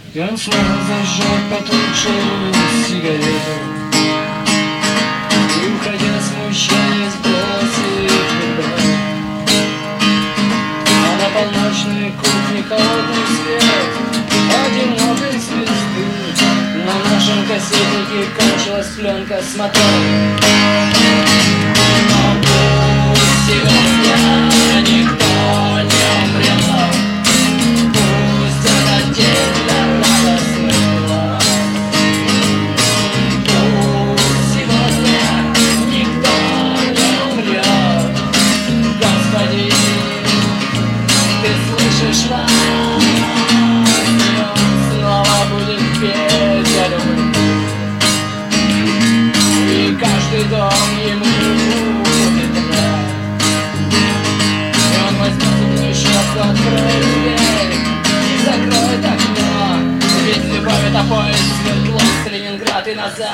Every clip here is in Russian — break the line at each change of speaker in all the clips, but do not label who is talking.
И он снова зажжет потухшую сигарету и, уходя, смущаясь, бросит выбор. А на полночной кухне холодный свет одинокой звезды. На нашем кассетнике кончилась пленка с мотором. Но пусть сегодня никто не умрет. Пусть этот день для радостных глаз. Пусть сегодня никто не умрет. Господи, ты слышишь нас? И он снова будет петь о любви. И каждый дом ему будет рад. И он возьмет зубную щетку, откроет дверь и закроет окно. Ведь любовь — это поезд Свердловск, Ленинград и назад.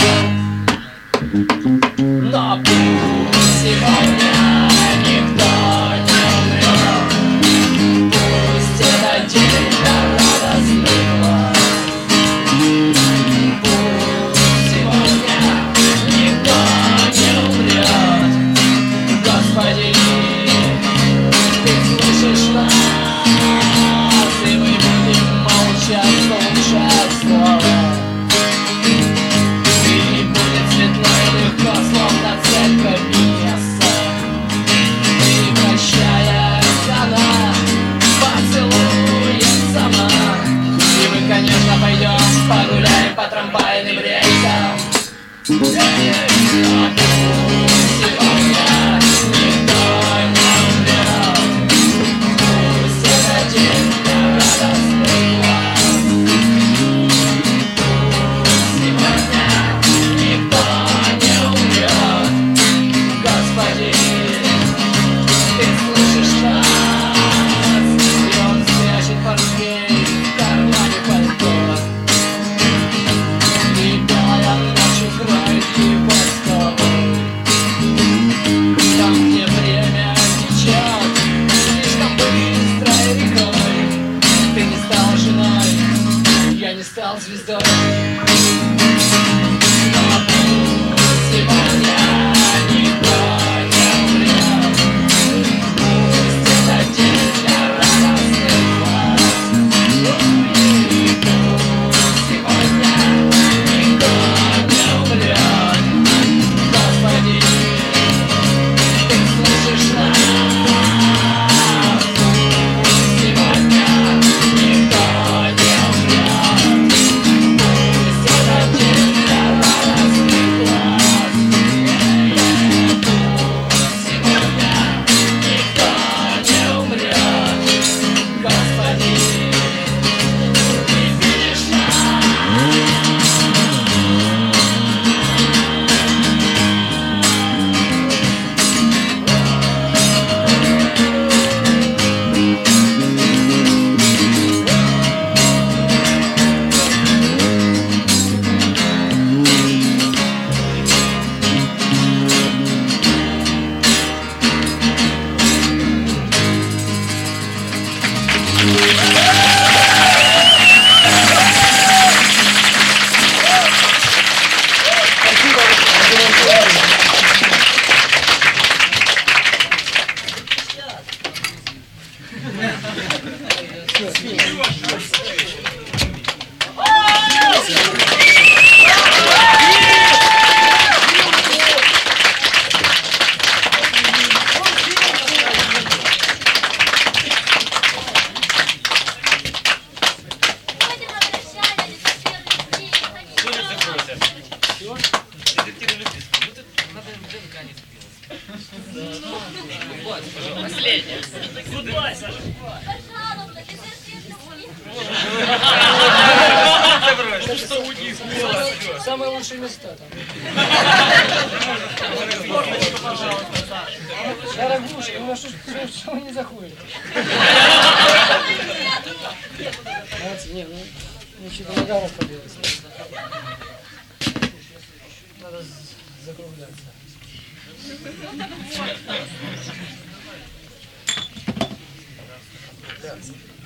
Но пусть сегодня никто не умрет. Пусть это день для радостных глаз. Пусть сегодня никто не умрет. Господи, ты слышишь нас? И мы будем молчать, слушать слова. И будет светло и легко, словно церковь место. И прощаясь, она поцелует сама. И мы, конечно, пойдем погуляем по трамвайным рельсам. Но пусть сегодня никто не умрет. Пусть это день для радостных глаз. Пусть сегодня никто не умрет. Господи, ты слышишь нас? И он спрячет портфель в кармане пальто. И белая ночь укроет его с тобой. Там, где время течет слишком быстрой рекой. Ты не стал женой, я не стал звездой. Но пусть сегодня никто не умрет. Пусть это день для радостных глаз. И пусть сегодня никто не умрет. Господи, ты слышишь нас? Пусть сегодня никто не умрет. Пусть это день для радостных глаз. Пусть сегодня никто не умрет. Господи, ты видишь нас?
Последняя.
Гудбай, Саша.
Пожалуйста, ты сердечно.
Самые лучшие места там. Дорогуша, ну а что вы не заходите? Молодцы, не, ну что-то нога расходилась. Надо закругляться. Да.